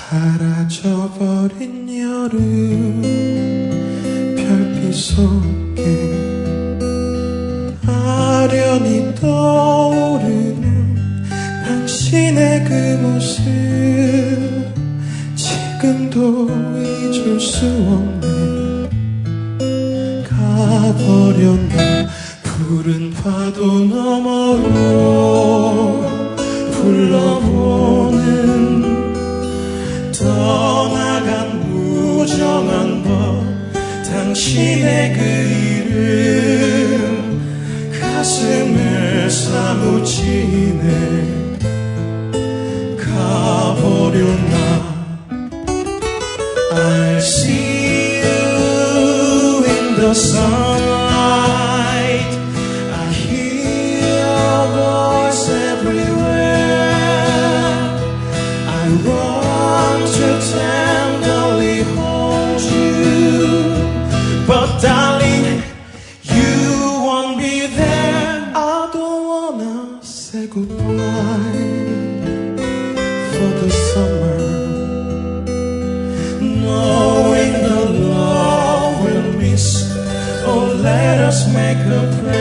사라져버린 여름 별빛 속에 아련히 떠오르는 당신의 그 모습 지금도 잊을 수 없네. 가버렸나 푸른 파도 너머로 불러보는 떠나간 무정한 법 당신의 그 이름 가슴을 사무치네. 가버렸나. I see you in the sunlight. I hear your voice everywhere. I want to tenderly hold you, but darling, you won't be there. I don't wanna say goodbye for the summer, knowing the love we'll miss. Oh, let us make a prayer.